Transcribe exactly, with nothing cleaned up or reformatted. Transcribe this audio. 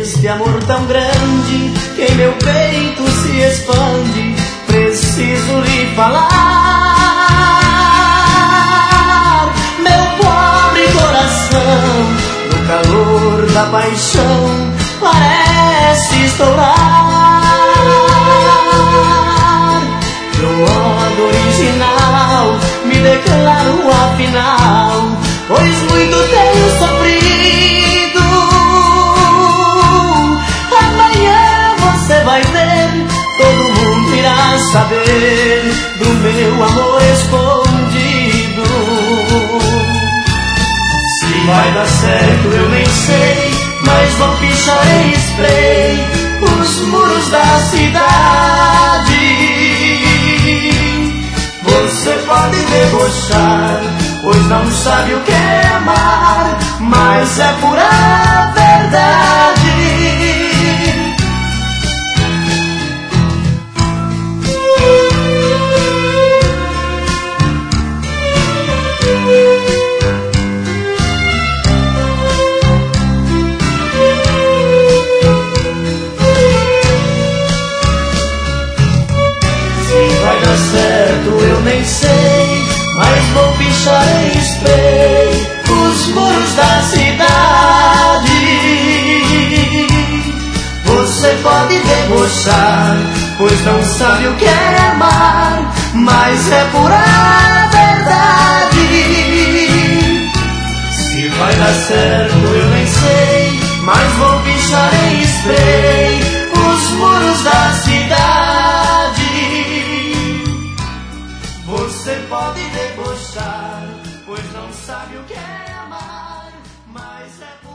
Este amor tão grande que em meu peito se expande, preciso lhe falar. Meu pobre coração, no calor da paixão, parece estourar. No modo original, me declaro afinal, pois muito tenho sofrido. Amanhã você vai ver, todo mundo irá saber do meu amor escondido. Se vai dar certo eu nem sei, mas vou pichar em spray os muros da cidade. Você pode debochar, pois não sabe o que é amar, mas é pura verdade. Certo, eu nem sei, mas vou pichar em spray os muros da cidade. Você pode debochar, pois não sabe o que é amar, mas é pura verdade. Se vai dar certo, eu nem sei, mas vou pichar em spray os muros da cidade. Você pode debochar, pois não sabe o que é amar, mas é